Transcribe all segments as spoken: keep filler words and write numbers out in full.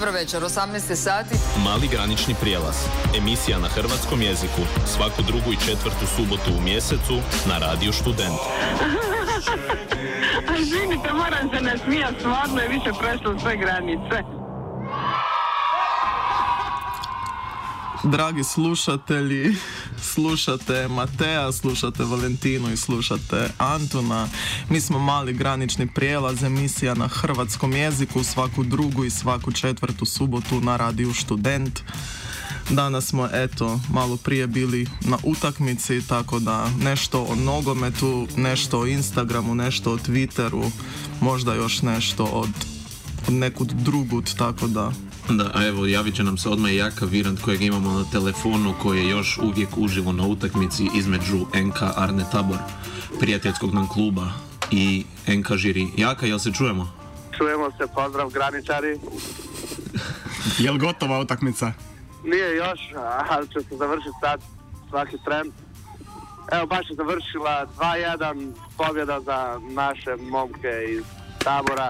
Dobro večer, osamnaest sati. Mali granični prijelaz. Emisija na hrvatskom jeziku. Svaku drugu i četvrtu subotu u mjesecu na Radiju Student. A izvinite, moram se nasmijati, stvarno je više prešlo sve granice. Dragi slušatelji, slušate Mateja, slušate Valentinu i slušate Antuna. Mi smo Mali granični prijelaz, emisija na hrvatskom jeziku svaku drugu i svaku četvrtu subotu na Radiju Student. Danas smo, eto, malo prije bili na utakmici, tako da nešto o nogometu, nešto o Instagramu, nešto o Twitteru, možda još nešto od, od nekud drugud, tako da... Da, a evo, javit će nam se odmah Jaka Virant kojeg imamo na telefonu, koji je još uvijek uživo na utakmici između N K Arne Tabor, prijateljskog nam kluba, i N K Žiri. Jaka, jel se čujemo? Čujemo se, pozdrav graničari. Jel gotova utakmica? Nije još, ali će se završiti sad svaki tren. Evo, baš je završila dva jedan, pobjeda za naše momke iz Tabora.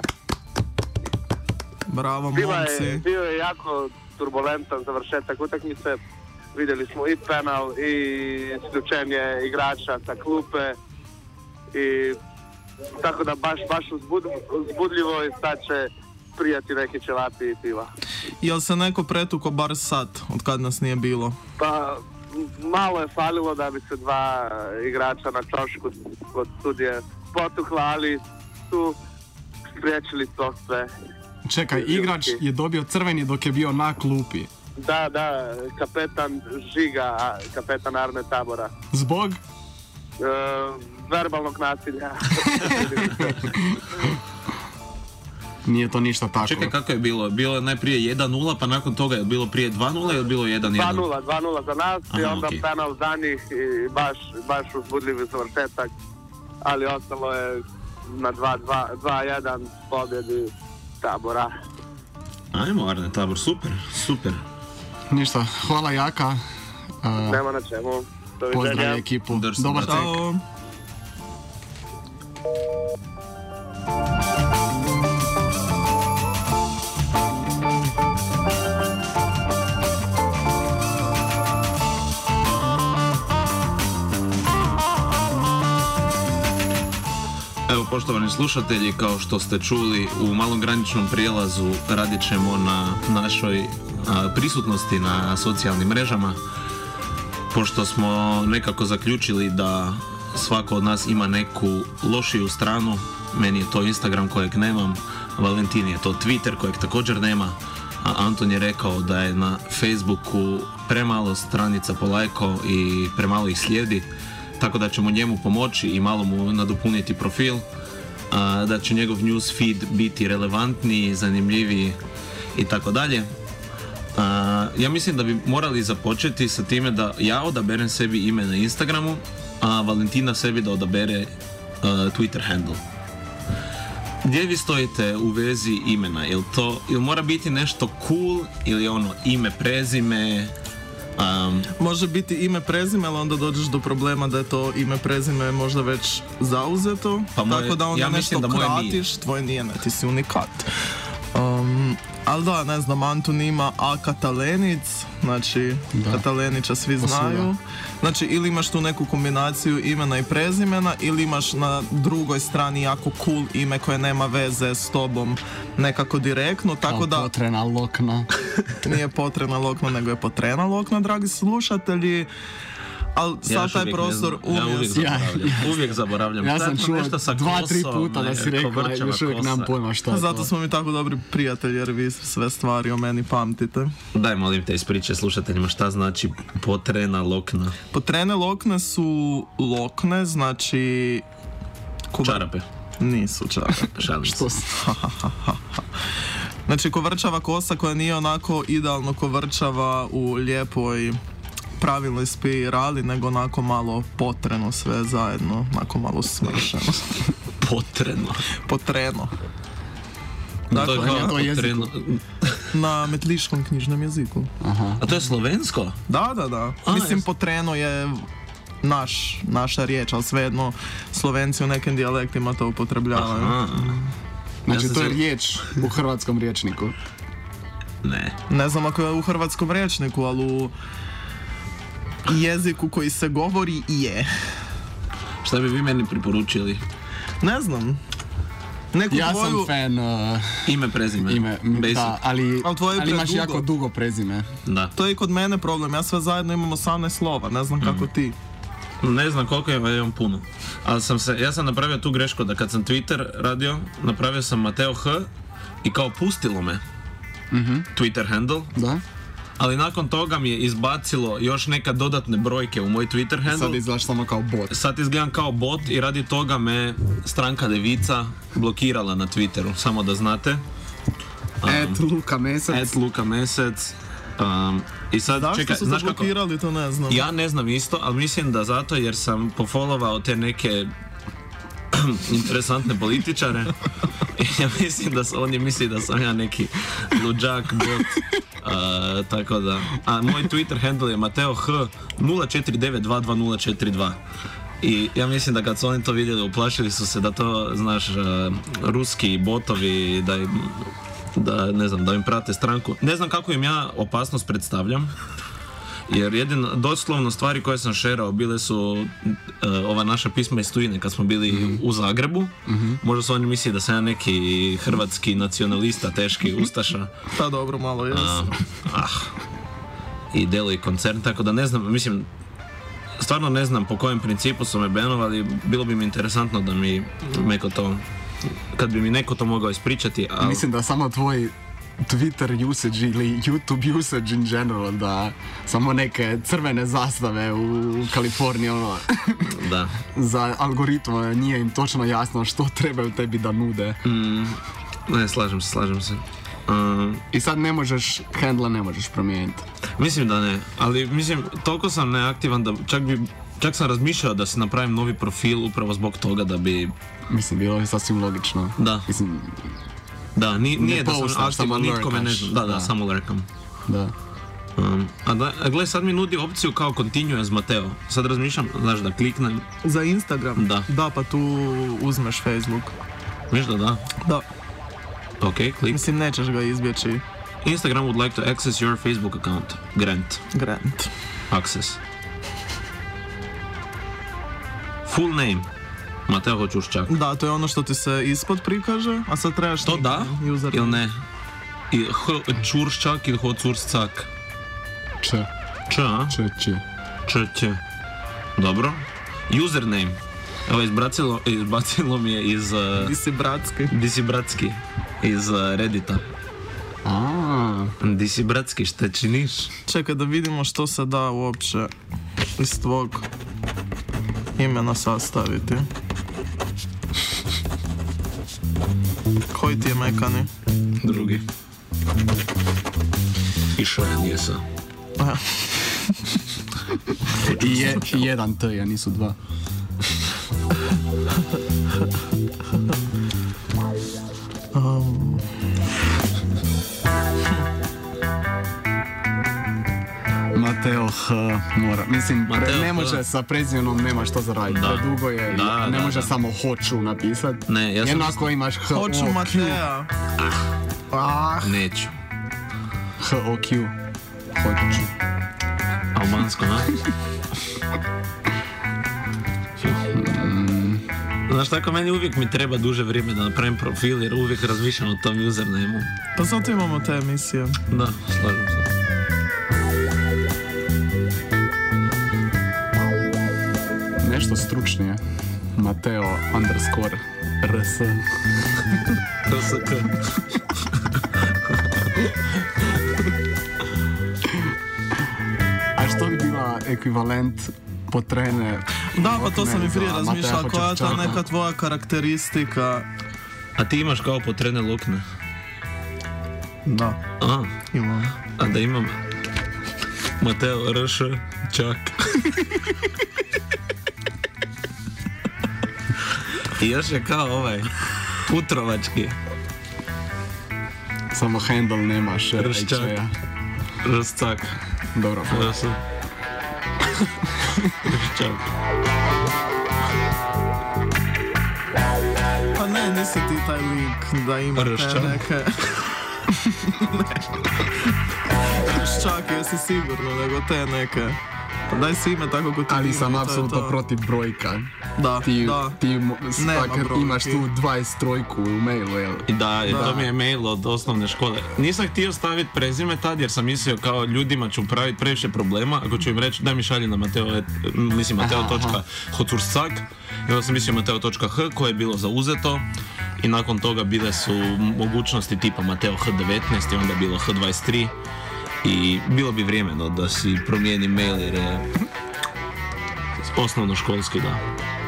Bravo, Bila momci. je, bio je jako turbulentan završetak utakmice. Vidjeli smo i penal i isključenje igrača sa klupe. I tako da baš, baš uzbud, uzbudljivo i sad će prijati neki ćevapi i piva. Jel se neko pretuko bar sad, od kad nas nije bilo? Pa malo je falilo da bi se dva igrača na čošku od studije potukla, ali su spriječili to sve. Čekaj, igrač je dobio crveni dok je bio na klupi. Da, da, kapetan Žiga, kapetan Arne Tabora. Zbog? E, verbalnog nasilja. Nije to ništa tako. Čekaj, kako je bilo? Bilo je najprije jedan nula, pa nakon toga je bilo prije dva nula ili je bilo jedan jedan? dva nula, dva nula za nas. Aha, i onda okay. Penal za njih i baš, baš uzbudljivi završetak, ali ostalo je na dva jedan pobjedi Tabora. Ajmo, Arne Tabor, super, super. Ništa, hvala Jaka. Uh, Nema na čemu. Pozdrav ekipu. Dobar tek. Evo, poštovani slušatelji, kao što ste čuli, u malom graničnom prijelazu radit ćemo na našoj a, prisutnosti na socijalnim mrežama, pošto smo nekako zaključili da svako od nas ima neku lošiju stranu. Meni je to Instagram kojeg nemam, Valentin je to Twitter kojeg također nema, a Anton je rekao da je na Facebooku premalo stranica polajko i premalo ih slijedi, tako da ćemo njemu pomoći i malo mu nadopuniti profil, a, da će njegov news feed biti relevantniji, zanimljiviji i tako dalje. Ja mislim da bi morali započeti sa time da ja odaberem sebi ime na Instagramu, a Valentina sebi da odabere a, Twitter handle. Gdje vi stojite u vezi imena? Jel to, jel mora biti nešto cool ili ono ime, prezime? Um, Može biti ime, prezime, ali onda dođeš do problema da je to ime, prezime možda već zauzeto, pa moje, tako da onda ja nešto da kratiš, tvoj nije, ne, ti si unikat. Um, ali da, ne znam, Antun ima A. Katalenic, znači da. Katalenića svi znaju. Znači, ili imaš tu neku kombinaciju imena i prezimena, ili imaš na drugoj strani jako cool ime koje nema veze s tobom nekako direktno, tako kao da... Potrena lokna. Nije potrena lokna, nego je potrena lokna, dragi slušatelji. Ali sad taj prostor uvijek, ja uvijek zaboravljam. Ja, ja. Uvijek zaboravljam. Ja sam čuo dva, tri puta da si rekao, još uvijek nemam pojma što je to. Zato smo mi tako dobri prijatelji, jer vi sve stvari o meni pamtite. Daj, molim te, ispričaj slušateljima šta znači potrena lokna. Potrene lokne su lokne, znači... Kuba... Čarape. Nisu čarape. Šalim se. Znači, kovrčava kosa koja nije onako idealno kovrčava u lijepoj pravilnoj spirali, nego onako malo potreno sve zajedno, onako malo smršeno. Potreno? Potreno. Dakle, to je kao potreno. Na metliškom knjižnom jeziku. Aha. A to je slovensko? Da, da, da. A, Mislim, jes... potreno je naš, naša riječ, ali svejedno Slovenci u nekim dijalektima to upotrebljavaju. Aha. Znači, ja to je riječ u hrvatskom rječniku. Ne. Ne znam ako je u hrvatskom rječniku, ali u jeziku koji se govori je. Šta bi vi meni preporučili? Ne znam. Neku Ja tvoju... sam fan uh, Ime, prezime. ime, Basic. da, ali, Ali tvoje je ali imaš predugo. jako dugo prezime. Da. To je i kod mene problem, ja sve zajedno imam osamnaest slova, ne znam kako ti. Ne znam koliko je, ali imam puno. Ali sam se, ja sam napravio tu grešku da kad sam Twitter radio, napravio sam Mateo H i kao pustilo me Mhm. Twitter handle, Da? ali nakon toga mi je izbacilo još neka dodatne brojke u moj Twitter handle. Sad izgledaš samo kao bot. Sad izgledam kao bot i radi toga me stranka Devica blokirala na Twitteru, samo da znate. Um, Et Luka Mesec. Et Luka Mesec. Um, I sad, Zašto čekaj, su se znaš kako? blokirali, to ne znam. Ja ne znam isto, ali mislim da zato jer sam pofollowao te neke interesantne političare. I ja mislim da su, oni misli da sam ja neki luđak bot. Uh, tako da, a moj Twitter handle je Mateo H nula četiri devet dva dva nula četiri dva. I ja mislim da kad su oni to vidjeli, uplašili su se da to, znaš, uh, ruski botovi, da im, da, ne znam, da im prate stranku. Ne znam kako im ja opasnost predstavljam. Jer jedino, doslovno stvari koje sam šerao bile su uh, ova naša pisma iz tujine kad smo bili mm-hmm. u Zagrebu. Mm-hmm. Možda su oni mislili da sam ja neki hrvatski nacionalista, teški ustaša. Pa dobro, malo jes. Uh, ah. I delo i koncern, tako da ne znam, mislim, stvarno ne znam po kojem principu su me banovali, bilo bi mi interesantno da mi neko to, kad bi mi neko to mogao ispričati. Ali... Mislim da samo tvoj Twitter usage ili YouTube usage in general, da samo neke crvene zastave u Kaliforniji, ono, da. za algoritma nije im točno jasno što trebaju tebi da nude. Mm, ne, slažem se, slažem se. Uh, I sad ne možeš, handla ne možeš promijeniti. Mislim da ne, ali mislim, toliko sam neaktivan da čak bi, čak sam razmišljao da si napravim novi profil upravo zbog toga da bi... Mislim, bilo je sasvim logično. Da. Mislim, Da, ni, nije da sam postaš, samo aktivan, nitko me ne lurkaš. zna. Da, da, Da. samo lurkam. da. Um, a da, a gle, sad mi nudi opciju kao continue as Mateo. Sad razmišljam, znaš, da kliknem. Za Instagram? Da. Da, pa tu uzmeš Facebook. Viš da da? Da. Ok, klik. Mislim, nećeš ga izbjeći. Instagram would like to access your Facebook account. Grant. Grant. Access. Full name. Mateo Ćurščak. Da, to je ono što ti se ispod prikaže, a sad trebaš... To da? Username. Ili ne? I H Ćurščak ili H Ćuršcak? Č, Č, a? č, č. Č, ć. Dobro. Username. Evo, izbacilo, izbacilo mi je iz... Uh, Ti si bratski. Di si bratski? Iz uh, Reddita. A, Di si bratski, šta činiš? Čekaj da vidimo što se da uopće iz tvog imena sastaviti. Koji ti je mekani? Drugi. Išao je, nije sa. Aha. I, je, i jedan T, ja nisu dva. Um, Mateo H mora, mislim, pre, Mateo ne H. može sa prezimenom, nema što zaraditi, Da. predugo je, i Da, ne da, može da. samo hoću napisat. Ne, ja sam Jednako imaš H O hoću Q, Matea. Ah, Neću. H O Q, hoću. Albansko, ha? Znaš tako, meni uvijek mi treba duže vrijeme da napravim profil jer uvijek razmišljam o tom username-u. pa zato imamo te emisije. Da, slažem se. Nešto stručnije. Mateo underscore R S. R S K. A što bi bila ekvivalent potrene? Da, pa to sam i prije za razmišljala, Matea koja je ta Hoćurčaka? neka tvoja karakteristika. A ti imaš kao potrene lukne? Da, A, imam. a da imam Mateo R Š Čak. I još je kao ovaj putrovački. Samo handle nemaš. e, Rščak. H-a. Ršcak. Dobro, Da su. Rščak. Pa ne, nisi ti taj lik da ima te Rščak. neke... Ščak, jesi sigurno, nego te neke. Pa daj si ime tako kod ti. Ali sam apsolutno protiv brojka. Da, ti, da. Ti tak, imaš tu dvadeset trojku u mailu, jel? Da, da, to mi je mail od osnovne škole. Nisam htio staviti prezime tad jer sam mislio kao ljudima ću praviti previše problema. Ako ću im reći daj mi šalji na Mateo, mislim mateo točka hocurscak i onda sam mislio mateo točka h koje je bilo zauzeto. I nakon toga bile su mogućnosti tipa Mateo H devetnaest i onda je bilo H dvadeset tri. I bilo bi vrijeme no, da si promijeni mail jer je osnovno školski, da.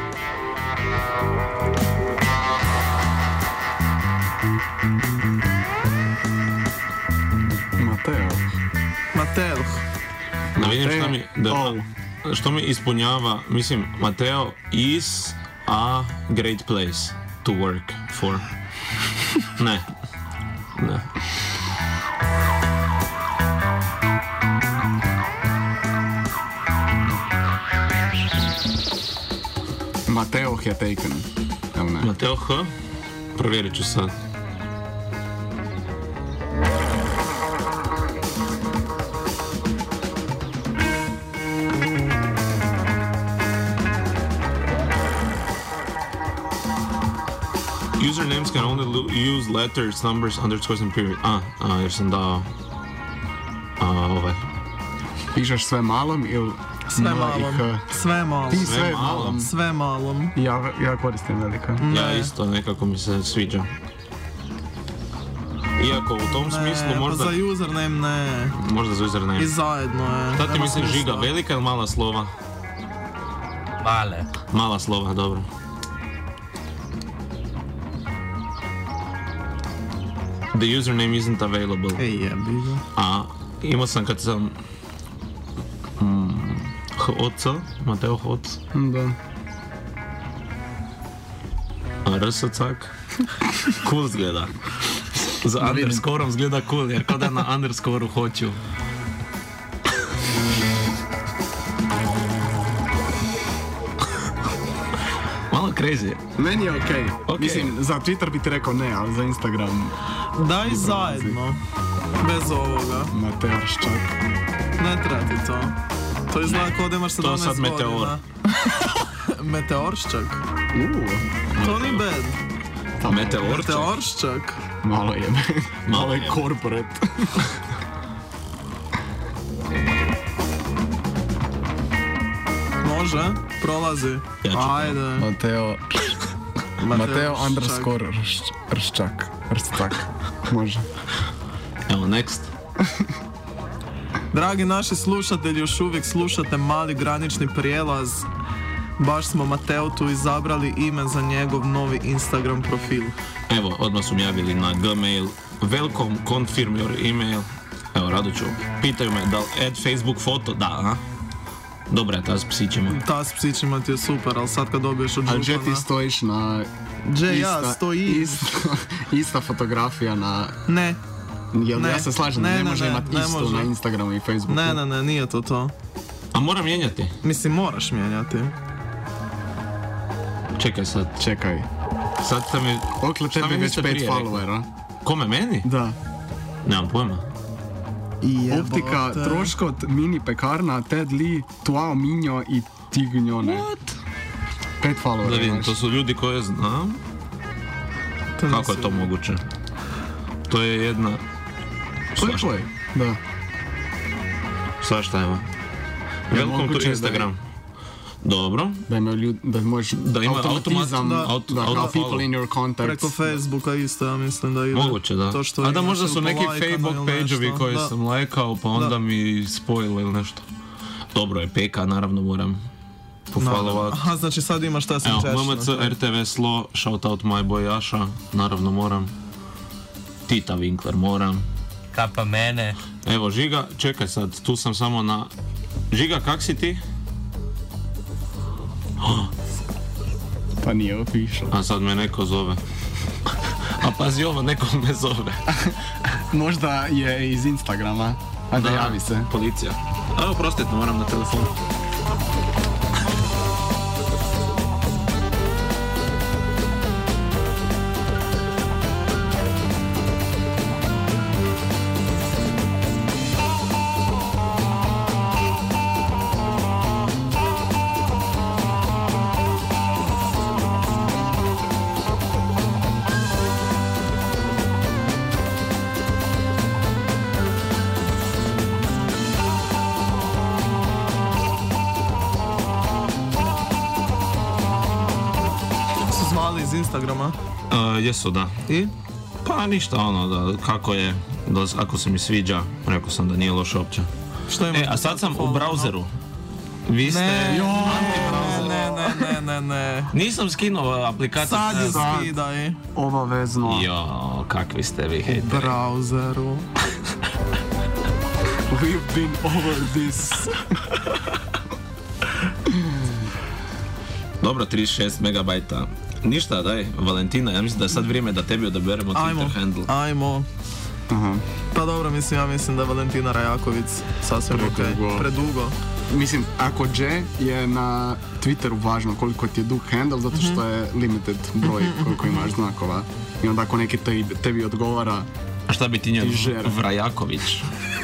Mateo. Mateo. Da vidim šta mi, da, oh. što mi ispunjava, mislim, Mateo is a great place to work for. Ne. Ne. Mateo je taken, jel ne? Mateo H? Provjerit ću sad. Usernames can only lo- use letters, numbers, underscores and period. A, a jer sam dao... A, ovaj. Pišeš sve malom ili... Sve malom, sve malom. Ti sve malom. Sve malom. Ja, ja koristim velika. Ne. Ja isto, nekako mi se sviđa. Iako u tom Ne, smislu možda... pa za username ne. Možda za username. I zajedno je. Šta ti Nema misliš, smisla. Žiga, velika ili mala slova? Male. Mala slova, dobro. The username isn't available. Ej, jebi ga. A imao sam kad sam... Mm, Hoca, Mateo Hoc. Da. A Rsacak. Cool zgleda. Za underscoreom zgleda cool, jer kao da na underscoreu hoću. Malo crazy. Meni je okej. Ok. Mislim, za Twitter bi ti rekao ne, ali za Instagram Daj zajedno. Bez ovoga. Mateo Ščak. Ne treba ti to. To izgleda kao da imaš To sedamnaest sad Meteor. godina. Meteorščak. Uuu, To ni bad. Meteorčak. Meteorščak. malo je, malo je corporate. Može, prolazi. Ja ću Ajde. Mateo, Mateo underscore Rš- Rščak. Rščak. Može. Evo, next. Dragi naši slušatelji, još uvijek slušate Mali granični prijelaz. Baš smo Mateo tu izabrali ime za njegov novi Instagram profil. Evo, odmah su mi javili na Gmail. Welcome, confirm your email. Evo, rado ću. Pitaju me da li add Facebook foto. Da, a? Dobra je ta s psićima. Ta s psićima ti je super, ali sad kad dobiješ od A gdje ti župana... stojiš na... Gdje ja ista- stojim? Ista, ista fotografija na... Ne, Jel, Ne. ja se slažem, Ne, ne, ne, može ne, imati ne isto može. na Instagramu i Facebooku. ne, ne, ne, nije to to. A moram mijenjati. Mislim, moraš mijenjati. Čekaj sad. Čekaj. Sad ste mi... Okle Šta tebi mi već niste pet prije rekli? followera. Kome, meni? Da. Nemam pojma. Optika, Jebote. troškot, mini pekarna, Ted Lee, Tuao Minjo i Tignjone. What? Pet followera Da vidim, imaš. to su ljudi koje znam. To Kako je nisi- to moguće? To je jedna... Lepo je. Da. Svašta evo. Je Welcome moguće to da Instagram. Dobro. Da ima ljudi, da možeš Da ima automatizam, automat- da, auto- da, kao auto people follow. in your contacts. Preko Facebooka isto, ja mislim da ide. Moguće, da. To što A da imaš možda ili su neki polajkano Facebook ili page-ovi nešto. koje Da. sam lajkao, pa onda Da. mi spojilo ili nešto. Dobro je, peka, naravno moram pofollowat. Aha, znači sad imaš šta sam Evo, češno. M M C, R T V Slo, shoutout my boy Jaša, naravno moram. Tita Winkler moram. Kapa mene. Evo, Žiga, čekaj sad, tu sam samo na... Žiga, kak si ti? Pa nije official. A sad me neko zove. A pazi ovo, neko me zove. Možda je iz Instagrama. Ajde, javi se. Policija. Evo, prostite, moram na telefon. Mali iz Instagrama. Uh, jesu, da. I? Pa ništa, ono, da, kako je, da, ako se mi sviđa, rekao sam da nije loše uopće. Što imaš? E, a sad sam u brauzeru. Vi ste... Ne, ne, ne, ne, ne, ne. Nisam skinuo aplikaciju. Sad je Sad. skidaj. Obavezno. Jo, kakvi ste vi U hejteri. brauzeru. We've been over this. Dobro, trideset šest megabajta. Ništa, daj, Valentina, ja mislim da je sad vrijeme da tebi odaberemo Ajmo, Twitter handle. ajmo. Aha. Pa dobro, mislim, ja mislim da je Valentina Rajaković sasvim okej. Predugo. Predugo. Mislim, ako J je na Twitteru važno koliko ti je dug handle, zato što je limited broj koliko imaš znakova. I onda ako neki tebi, tebi odgovara, A šta bi ti njoj Ti žer. Vrajaković?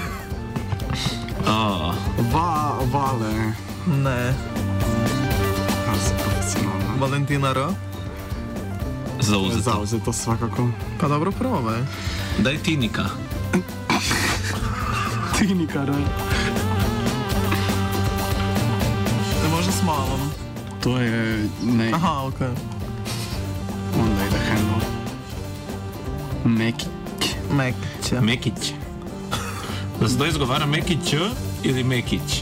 Oh, va, vale, Ne. a se profesionalno. Valentina R. zauzeto. Zauzeto svakako. Pa dobro, probaj. Daj Tinika. Tinikara. Ne može s malom. To je, ne, Aha, okej. onda ide handle. Mekić. Mekiće. Mekić. Da se to izgovara Mekić ili Mekić?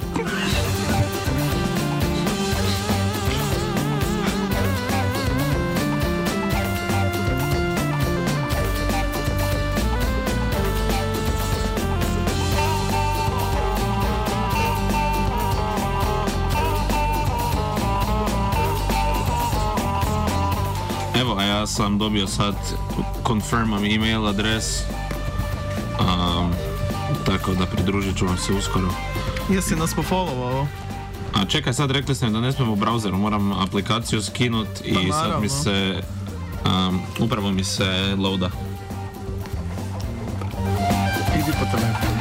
Evo, a ja sam dobio sad, confirmam email adres, um, tako da pridružit ću vam se uskoro. Jesi nas pofollowao? A čekaj, sad rekli ste mi da ne smijem u brauzeru, moram aplikaciju skinut i Pa sad mi naravno. se, um, upravo mi se loada. Idi po telefonu.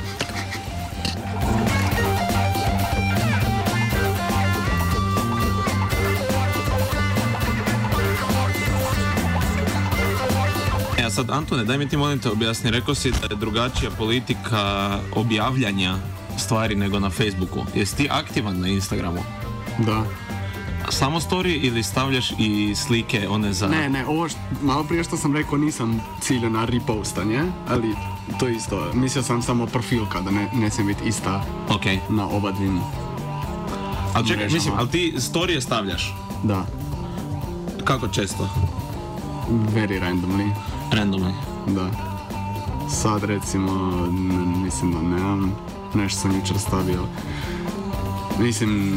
E, a sad, Antone, daj mi ti molim te objasni, rekao si da je drugačija politika objavljanja stvari nego na Facebooku. Jesi ti aktivan na Instagramu? Da. Samo story ili stavljaš i slike one za... Ne, ne, ovo što, malo prije što sam rekao nisam ciljao na repostanje, ali to je isto. Mislio sam samo profilka, da ne, ne smije biti ista Ok. na oba dvim. Ali čekaj, mrežama. mislim, ali ti storije stavljaš? Da, Kako često? very randomly, Randomly. da. Sad recimo, n- mislim da nemam, nešto sam jučer stavio. Mislim,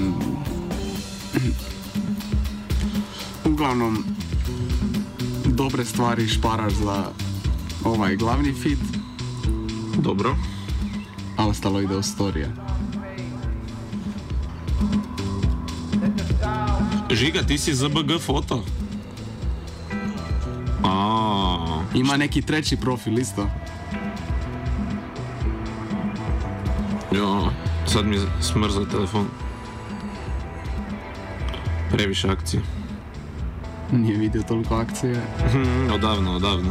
uglavnom, dobre stvari šparaš za ovaj glavni feed, Dobro. a ostalo ide u storije. Žiga, ti si Z B G foto? A, Ima neki treći profil isto. jo, sad mi smrza telefon. Previše akcije. Nije vidio toliko akcije. Hmm, odavno, odavno.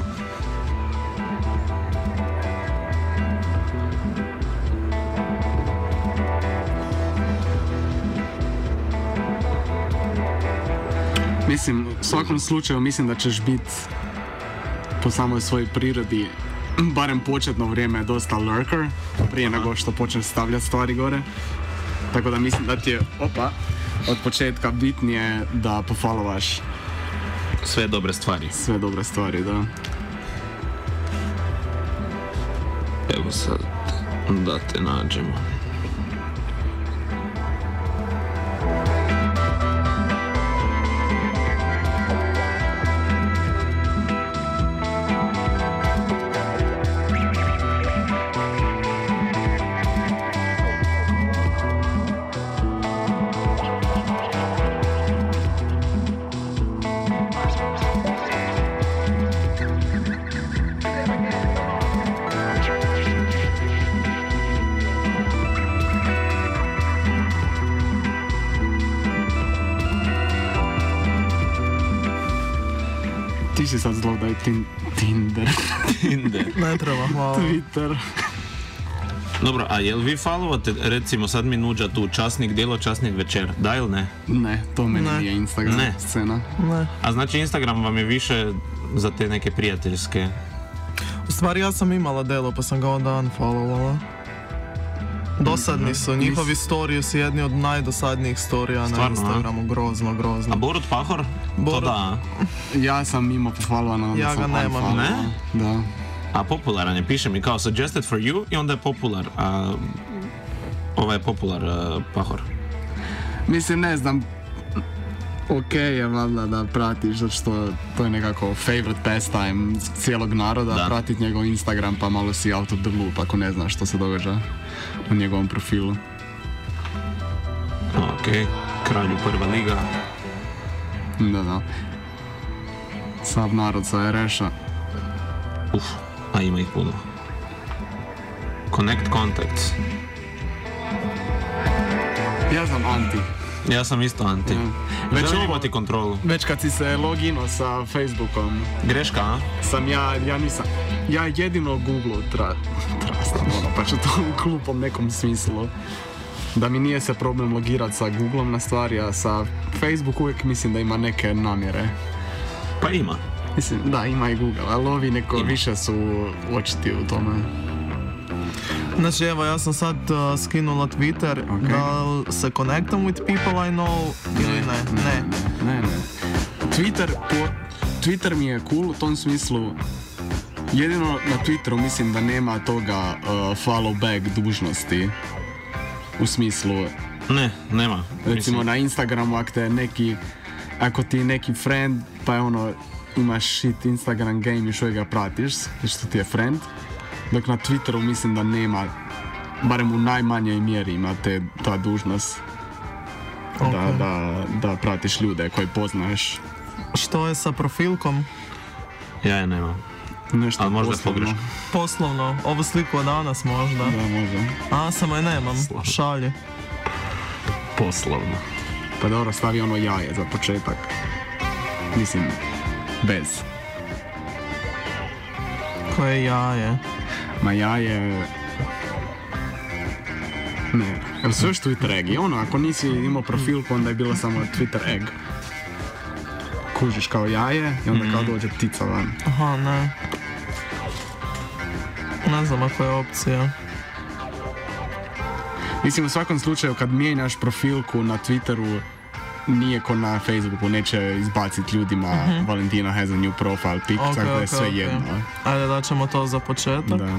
Mislim, u svakom slučaju mislim da ćeš biti po samoj svojoj prirodi, barem početno vrijeme, dosta lurker, prije nego što počneš stavljati stvari gore. Tako da mislim da ti je, opa, od početka bitnije da pofollowaš Sve dobre stvari. sve dobre stvari, da. Evo sad, da te nađemo. Ti si sad zlo da je tin, Tinder, Tinder. Ne treba, hvala. Twitter. Dobro, a jel vi followate, recimo sad mi nuđa tu časnik djelo, časnik večer, da ili ne? Ne, to meni Ne. nije Instagram Ne. scena. Ne. A znači Instagram vam je više za te neke prijateljske... U stvari ja sam imala delo pa sam ga onda unfollowovala. Dosadni su, njihovi storiji su jedni od najdosadnijih storija na Stvarno, a? Instagramu, grozno, A grozno. Borut Pahor? To Borut- da. Ja sam imao pofollowano, onda Ja sam ga nemam. unfollowao. Ne? Da. A popularan je, piše mi kao suggested for you i onda je popular. A ovaj je popular uh, Pahor. Mislim, ne znam, ok je valjda da pratiš, zato što to je nekako favorite pastime cijelog naroda, Da. pratit njegov Instagram pa malo si out of the loop ako ne znaš što se događa u njegovom profilu. Ok, kralju prva liga. Da, da. Sav narod sa er eš-a. Uf, a ima ih puno. Connect contacts. Ja sam anti. Ja sam isto anti. Ja. Već Već želim ovo- imati kontrolu. Već kad si se logino sa Facebookom, Greška, a? sam ja, ja nisam, ja jedino Google tra, trastam ono, pa ću to u klupom nekom smislu. Da mi nije se problem logirat sa Googleom na stvari, a sa Facebook uvijek mislim da ima neke namjere. Pa ima. Mislim, da, ima i Google, ali ovi neko Ima. više su očiti u tome. Znači evo ja sam sad uh, skinula Twitter, Ok. da li se connectam with people I know ili ne? Ne. Ne, ne. Twitter, po, Twitter mi je cool u tom smislu. Jedino na Twitteru mislim da nema toga uh, follow back dužnosti. U smislu, Ne, nema. recimo Mislim, na Instagramu ako te neki, ako ti neki friend, pa je ono, imaš shit Instagram game i još uvijek ga pratiš, što ti je friend. Dok na Twitteru mislim da nema, barem u najmanjoj mjeri ima te, ta dužnost. Da, Ok. da, da pratiš ljude koje poznaješ. Što je sa profilkom? ja je nemam. Nešto Ali možda je poslovno. pogreška. Poslovno, ovu sliku od danas možda. Da, možda. A, samo je nemam, šalje. Poslovno. Pa dobro, stavi ono jaje za početak. Mislim, bez. Koje jaje. Ma jaje... Ne, jel su još Twitter egg? I ono, ako nisi imao profilku, onda je bilo samo Twitter egg. Kužiš kao jaje i onda kao dođe ptica van. Aha, ne. Ne znam ako je opcija. Mislim, u svakom slučaju, kad mijenjaš profilku na Twitteru, nije ko na Facebooku, neće izbaciti ljudima Valentina has a new profile pic, Ok, tako da je ok, sve ok. jedno. Ajde da ćemo to za početak. Da.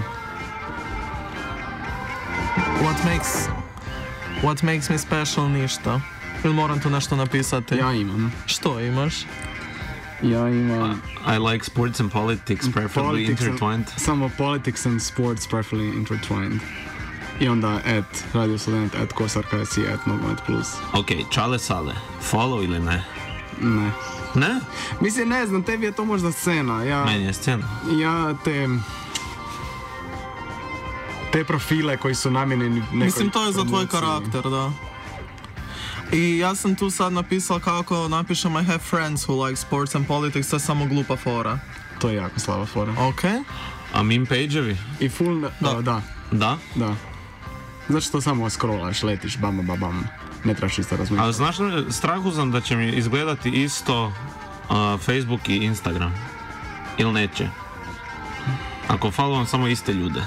What makes... What makes me special ništa. Ili moram tu nešto napisati? Ja imam. Što imaš? Ja imam... I like sports and politics, preferably Politics and- intertwined. Samo politics and sports preferably intertwined. I onda at Radio Student, at Kosarka S I, at Nogomet Plus. Ok, čale sale. Follow ili ne? Ne. Ne? Mislim, ne znam, tebi je to možda scena. Ja, Meni je scena. ja te... Te profile koji su namijenjeni nekoj Mislim, to je za tvoj promociji. karakter, da. I ja sam tu sad napisala kako napišem I have friends who like sports and politics, to je samo glupa fora. To je jako slaba fora. Ok? A meme page-evi? I full... Da. Da. Da, da. Da. da. Znači to samo scrollaš, letiš, bam, bam, bam. Ne trebaš isto razmišljati. Ali znaš, strahu sam da će mi izgledati isto uh, Facebook i Instagram. Ili neće. Ako followam samo iste ljude.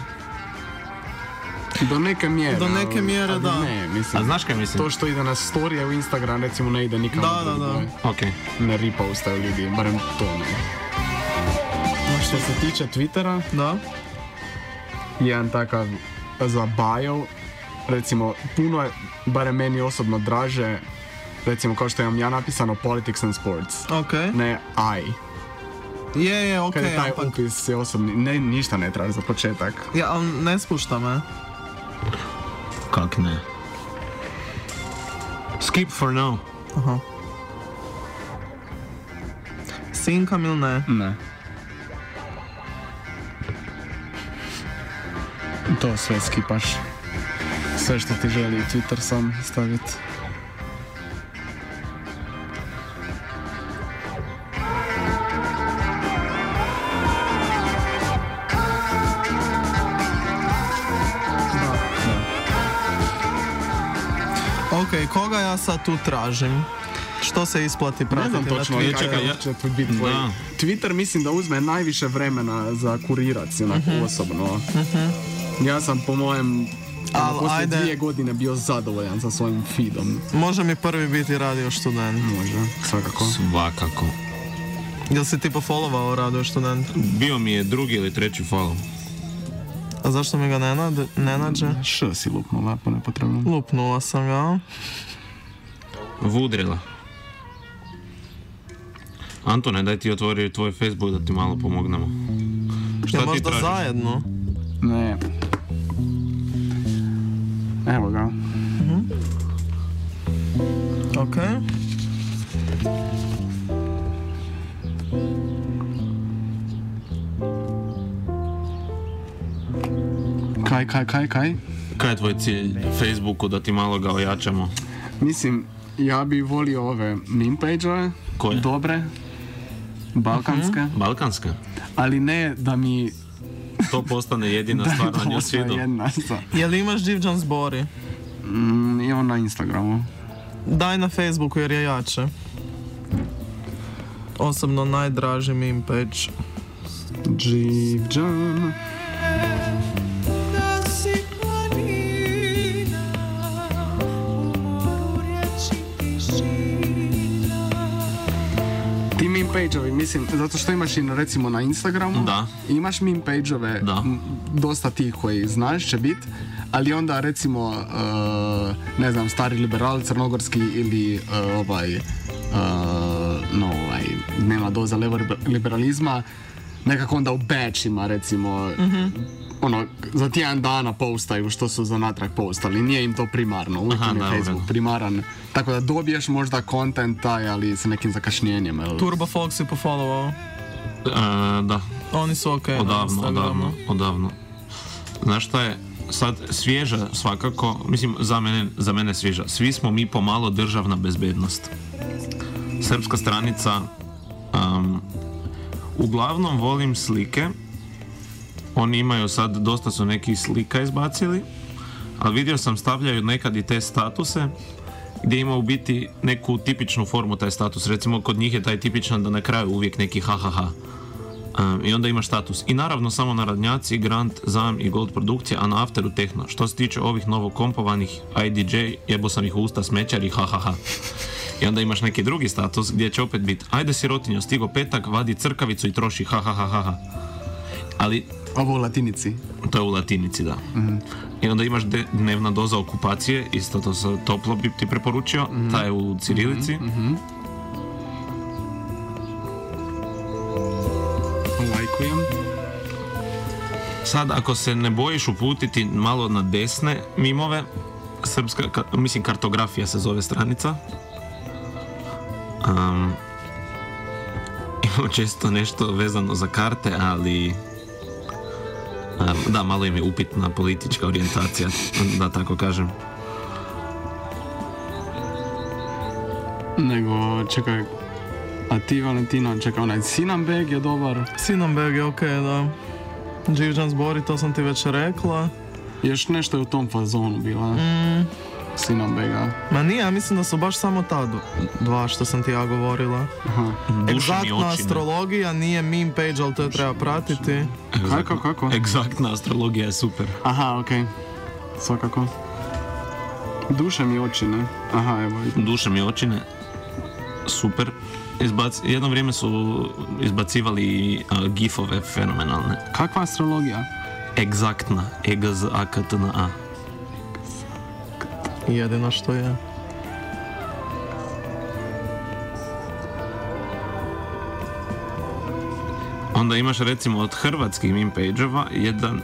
Do neke mjere. Do neke ali- mjere, ali da. Ne, mislim. A znaš kaj mislim? To što ide na storije u Instagram, recimo ne ide nikamo Da, da, drugo. da. Ok. Ne repostaju ljudi, barem to ne. Što se tiče Twittera, Da? jedan takav za bio, recimo puno je, barem meni osobno draže, recimo kao što imam ja napisano politics and sports, Ok. ne I. Je, je, ok, Kad je taj ampak... upis je osobni, ne, ništa ne traži za početak. Ja, ali ne spušta me. Kak ne? Skip for now. Aha. Sinkam ili ne? Ne. To sve skipaš. Sve što ti želi Twitter sam staviti. Ok, koga ja sad tu tražim? Što se isplati Ne pratiti znam na točno, Twitteru? ja čekaj, ja će to biti tvoj. Da. Twitter mislim da uzme najviše vremena za kurirat si onako osobno. Ja sam po mojem Al, ono, poslije ajde. dvije godine bio zadovoljan sa svojim feedom. Može mi prvi biti Radio Student. Može, svakako. Svakako. Jel si ti pofollowao Radio Student? Bio mi je drugi ili treći follow. A zašto mi ga ne, nad, ne nađe? Š si lupnula po nepotrebno. Lupnula sam ga. Vudrila. Antone, daj ti otvori tvoj Facebook da ti malo pomognemo. Šta Jel ti možda tražiš? zajedno? Ne. Evo ga. Ok. Kaj, kaj, kaj, kaj? Kaj je tvoj cilj Facebooku da ti malo ga ojačamo? Mislim, ja bi volio ove meme page-ove. Koje? Dobre. Balkanske. Balkanska? Ali ne da mi... To postane jedina da stvar na to newsfeedu. jedna stvar. Jel imaš Divđan Zbori? Mm, I on na Instagramu. Daj na Facebooku jer je jače. Osobno najdraži meme page. Divđan. Ti meme page-ovi, mislim, zato što imaš i recimo na Instagramu, Da. imaš meme page-ove, Da. m, dosta tih koji znaš će bit, ali onda recimo, uh, ne znam, stari liberal, crnogorski ili uh, ovaj, uh, no, ovaj, dnevna doza levo- liberalizma, nekako onda u batchima, recimo, ono, za tjedan dana postaju što su za natrag postali, nije im to primarno, uvijek Aha, im je da, Facebook uredno. primaran, tako da dobiješ možda content taj, ali sa nekim zakašnjenjem, jel? Turbo Fox si pofollowao. E, da, Oni su ok na odavno, Instagramu. odavno, odavno. Znaš šta je? Sad, svježa svakako, mislim, za mene, za mene svježa. Svi smo mi pomalo državna bezbednost. Srpska stranica, um, uglavnom volim slike. Oni imaju sad, dosta su nekih slika izbacili, ali vidio sam stavljaju nekad i te statuse gdje ima u biti neku tipičnu formu taj status. Recimo kod njih je taj tipičan da na kraju uvijek neki ha ha ha. Um, I onda imaš status. I naravno samo narodnjaci, Grant, Zam i Gold produkcija, a na Afteru Tehno. Što se tiče ovih novokompovanih I D J, jebo sam ih u usta smećari, ha ha ha. I onda imaš neki drugi status gdje će opet biti ajde sirotinjo, stigo petak, vadi crkavicu i troši, ha ha ha ha ha. Ali Ovo u latinici. to je u latinici, da. I onda imaš de- dnevna doza okupacije, isto to se toplo bi ti preporučio, ta je u cirilici. Lajkujem. Sad, ako se ne bojiš uputiti malo na desne mimove, srpska, ka- mislim, kartografija se zove stranica. Um, ima često nešto vezano za karte, ali um, da, malo im je upitna politička orijentacija, da tako kažem. Nego, čekaj, a ti Valentina, čekaj, onaj Sinambeg je dobar. Sinambeg je ok, da. Divđan Zbori, to sam ti već rekla. Još nešto je u tom fazonu bila. Mm. Sinambega. Ma nije, ja mislim da su baš samo ta d- dva što sam ti ja govorila. Aha. Duše mi Egzaktna oči, ne. astrologija nije meme page, ali to je treba pratiti. Kako, kako? Egzaktna astrologija je super. Aha, okej. Svakako. Duše mi oči, ne? Aha, evo vidim. Duše mi očine, super. Izbac, jedno vrijeme su izbacivali uh, gifove fenomenalne. Kakva astrologija? Egzaktna, E G Z A K T N A. Jedino što je. Onda imaš recimo od hrvatskih meme page-ova jedan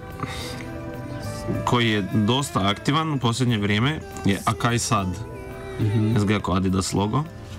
koji je dosta aktivan u posljednje vrijeme je A kaj sad. Mm-hmm. Izgleda kao Adidas logo.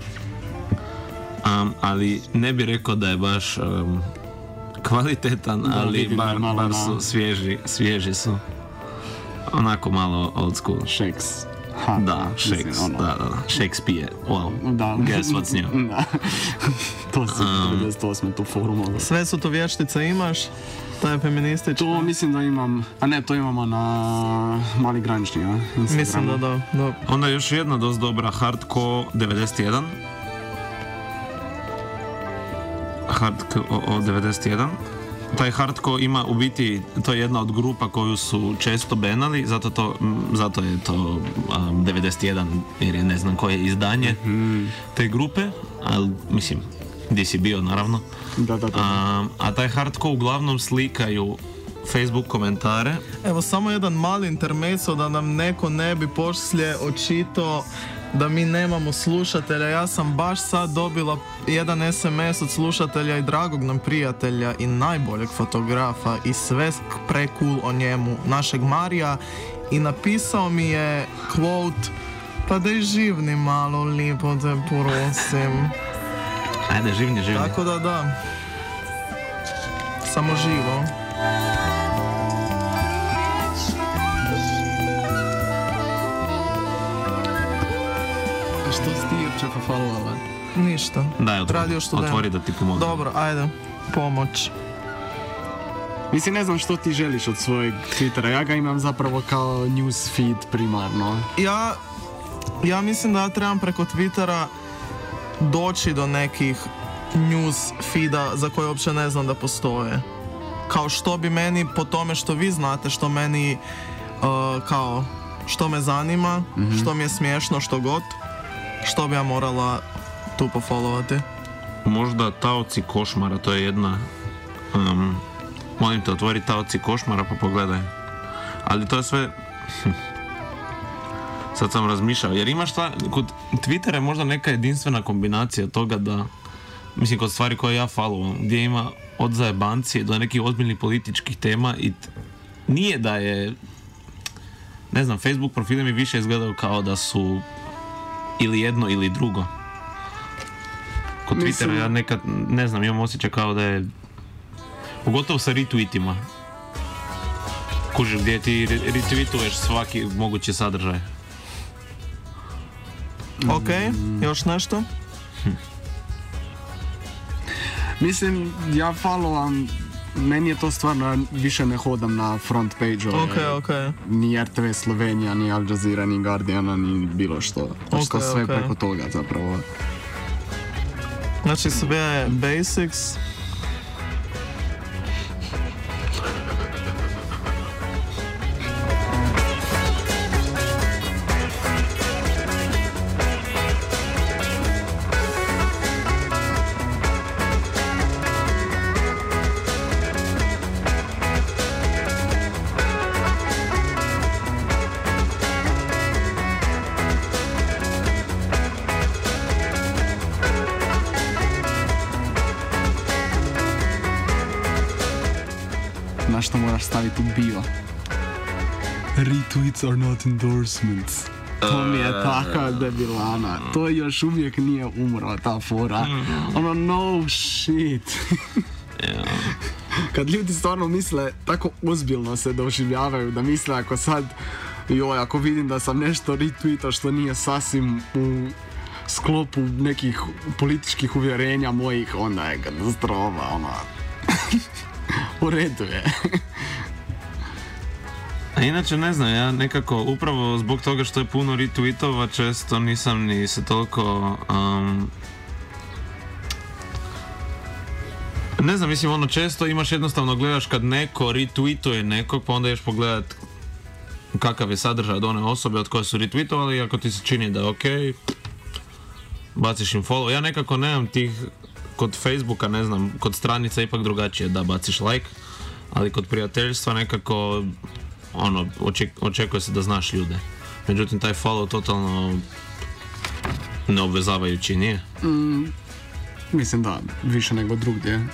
Um, ali ne bi rekao da je baš um, kvalitetan, Da, ali vidim bar, malo bar su na- svježi, svježi su. Onako malo old school. Šeks. Ha, Da, mislim, Shakes, ono, da, da, da, Shakespeare, wow, Da. guess what's new. Da. To si devedeset osme tu foru mogao. Sve su to vještice imaš? To je feminističko? To mislim da imam, a ne, to imamo na Mali granični, a? Instagramu. Mislim da da. da. Onda još jedna dosta dobra, Hardcore devedeset jedan. Hardcore devedeset jedan. Taj Hardcore ima u biti, to je jedna od grupa koju su često benali, zato, to, m, zato je to um, devedeset jedan, jer je ne znam koje izdanje Mm. te grupe, ali mislim, gdje si bio naravno. Da, da, da. A, a taj Hardcore uglavnom slikaju Facebook komentare. Evo samo jedan mali intermezzo da nam neko ne bi poslije očito da mi nemamo slušatelja. Ja sam baš sad dobila jedan es em es od slušatelja i dragog nam prijatelja i najboljeg fotografa i sve pre-cool o njemu, našeg Marija, i napisao mi je quote: pa daj živni malo, lipo te prosim. Ajde, živni, živni. Tako da da, samo živo. Što si ti uopće pofollovala? Ništa. Daj, otvori, Radio student. otvori da ti pomogu. Dobro, ajde, pomoć. Mislim, ne znam što ti želiš od svojeg Twittera, ja ga imam zapravo kao news feed primarno. Ja, ja mislim da ja trebam preko Twittera doći do nekih news feeda za koje uopće ne znam da postoje. Kao što bi meni, po tome što vi znate, što meni, uh, kao, što me zanima, mm-hmm. što mi je smiješno, što god, što bi ja morala tu pofollowati. Možda Taoci košmara, to je jedna... Um, molim te, otvori Taoci košmara pa pogledaj. Ali to je sve... Sad sam razmišljao, jer imaš šta... Kod Twittera je možda neka jedinstvena kombinacija toga da... Mislim, kod stvari koje ja followam, gdje ima od zajebancije do nekih ozbiljnih političkih tema i t- nije da je... Ne znam, Facebook profili mi više izgledaju kao da su ili jedno ili drugo. Kod Mislim... Twittera ja nekad, ne znam, imam osjećaj kao da je... Pogotovo sa retweetima. Kužiš, gdje ti re- retweetuješ svaki mogući sadržaj. Ok, još nešto? Mislim, ja followam, meni je to stvarno, ja više ne hodam na front page-ove. Ok, ok. Ni R T V Slovenija, ni Al Jazeera, ni Guardiana, ni bilo što. Znači to Ok, sve ok. preko toga zapravo. Znači sve basics. Na što moraš staviti u bio. Retweets are not endorsements. To mi je taka debilana. To još uvijek nije umrla ta fora. Ono, no shit. Kad ljudi stvarno misle, tako ozbiljno se doživljavaju, da misle ako sad, joj, ako vidim da sam nešto retweetao što nije sasvim u sklopu nekih političkih uvjerenja mojih, onda je katastrofa, ono. U redu je. A inače ne znam, ja nekako upravo zbog toga što je puno retweetova često nisam ni se toliko... Um, ne znam, mislim, ono često imaš jednostavno gledaš kad neko retweetuje nekog, pa onda ješ pogledat kakav je sadržaj od one osobe od koje su retweetovali i ako ti se čini da je okej, baciš im follow. Ja nekako nemam tih, kod Facebooka ne znam, kod stranica ipak drugačije da baciš like, ali kod prijateljstva nekako ono, oček, očekuje se da znaš ljude. Međutim, taj follow totalno neobvezavajući nije. Mm, mislim da, više nego drugdje.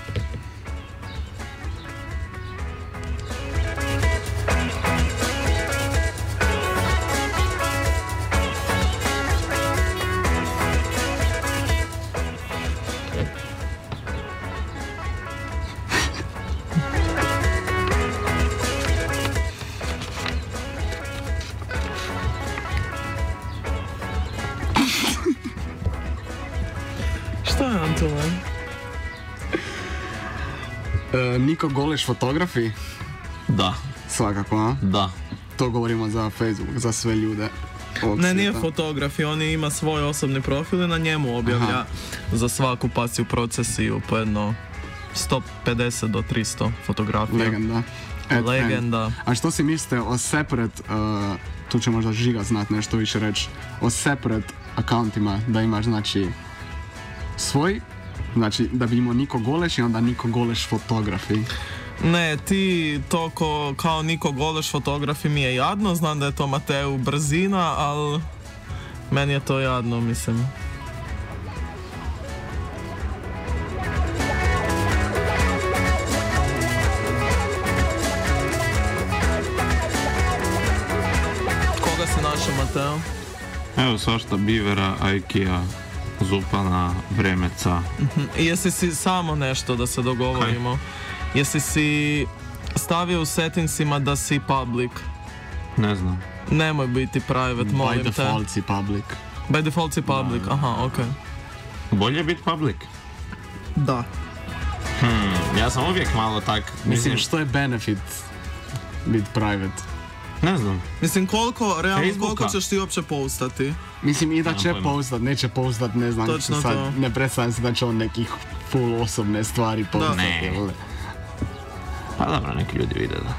Šta je Antona? E, Niko Goleš fotografi? Da, Svakako, a? da. To govorimo za Facebook, za sve ljude. ovog Ne, nije svijeta. fotograf, on ima svoj osobni profil i na njemu objavlja Aha. za svaku pasiju procesiju po jedno sto pedeset do tristo fotografija. Legenda. Ed Legenda. Friend. A što si mislite o separate, uh, tu će možda Žiga znat nešto više reći, o separate accountima, da imaš znači svoj, znači da bi imao Niko Goleš i onda Niko Goleš fotografi. Ne, ti to ko, kao Niko Goleš fotografi mi je jadno, znam da je to Mateu brzina, ali meni je to jadno, mislim. Koga si našao, Mateo? Evo svašta Bivera, Aikija, Zupana, Vremeca. I jesi si samo nešto da se dogovorimo? Jesi si stavio u settingsima da si public? Ne znam. Nemoj biti private, molim By te. default si public. By default si public, aha, okej. Bolje biti public. Da. Hmm, ja sam uvijek malo tak, Mislim, mislim, što je benefit biti private? ne znam. Mislim, koliko, realno, Facebooka. koliko ćeš ti uopće postati? Mislim, i da Nemam će pojma. postat, neće postat, ne znam, Točno sad to. ne predstavljam se da će on nekih full osobne stvari postati. Ne. jel? Pa dobro, neki ljudi vide da.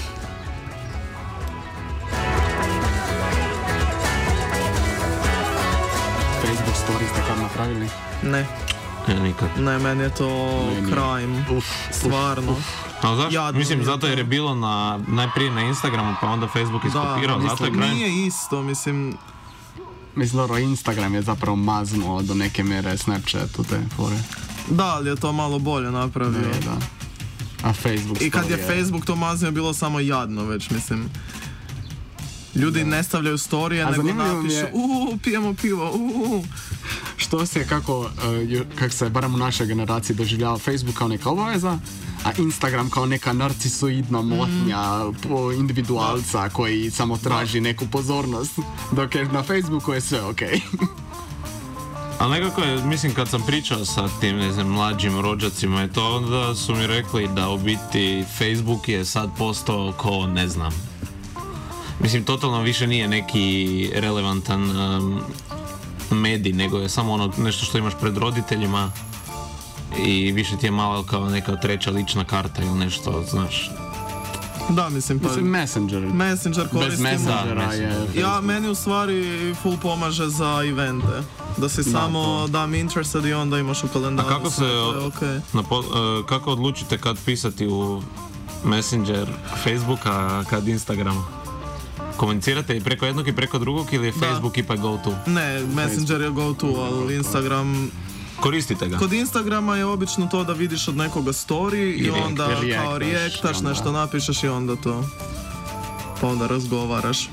Facebook stories ste kad napravili? Ne, Ja nikad. ne, meni je to Meni- crime. Uf, Stvarno. A zašto? Jadno Mislim, mi je zato jer to. je bilo na, najprije na Instagramu, pa onda Facebook Da, iskopirao, zato je mislim, kraj. nije isto, mislim, Mislim, dobro, Instagram je zapravo maznuo do neke mjere Snapchatu te fore. da, ali je to malo bolje napravio. Ne, da. A Facebook I kad je story Facebook to mazio, bilo samo jadno već, mislim. Ljudi ne stavljaju storije, A nego zanimljivo mi napišu, je- uuu, pijemo pivo, uuu. Što se, kako, uh, ju- kak se barem u našoj generaciji doživljava Facebook kao neka obaveza, a Instagram kao neka narcisoidna motnja po individualca koji samo traži neku pozornost, dok je na Facebooku je sve okej. Ali nekako je, mislim, kad sam pričao sa tim, ne znam, mlađim rođacima i to, onda su mi rekli da u biti Facebook je sad postao ko, ne znam. Mislim, totalno više nije neki relevantan um, medij, nego je samo ono nešto što imaš pred roditeljima i više ti je malo kao neka treća lična karta ili nešto, znaš. Da, mislim, pa Mislim, Messenger. Messenger Bez koristimo. Messengera Da, je... Messenger. Ja, meni u stvari full pomaže za evente. Da si samo to. dam interested i onda imaš u kalendaru. A kako se, sve, to je okej. na po- e, kako odlučite kad pisati u Messenger Facebooka, a kad Instagram? Komunicirate i preko jednog i preko drugog ili je Da. Facebook ipak go to? Ne, Messenger je go to, ali Instagram... Koristite ga? Kod Instagrama je obično to da vidiš od nekoga story i react- onda reactaš kao i reaktaš, onda- nešto napišeš i onda to... Pa onda razgovaraš.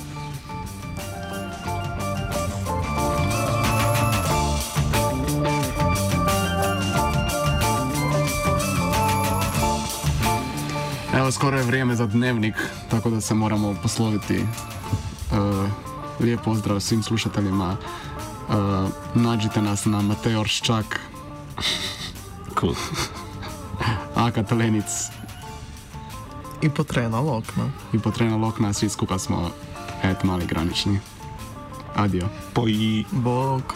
Evo, skoro je vrijeme za dnevnik, tako da se moramo posloviti. Uh, lijep pozdrav svim slušateljima. Uh, nađite nas na Mateo Orščak, Cool. A Katalenic I potrena lokna. i Potrena Lokna, svi skupa smo et mali granični. Adio. Poji. Bog.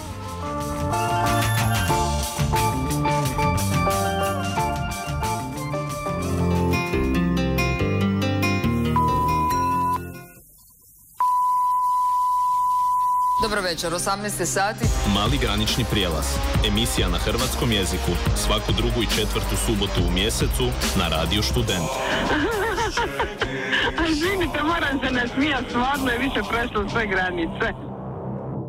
Dobro večer, osamnaest je sati. Mali granični prijelaz. Emisija na hrvatskom jeziku. Svaku drugu i četvrtu subotu u mjesecu na Radiju Student. A izvinite, moram se nasmijat, stvarno je više prešlo sve granice.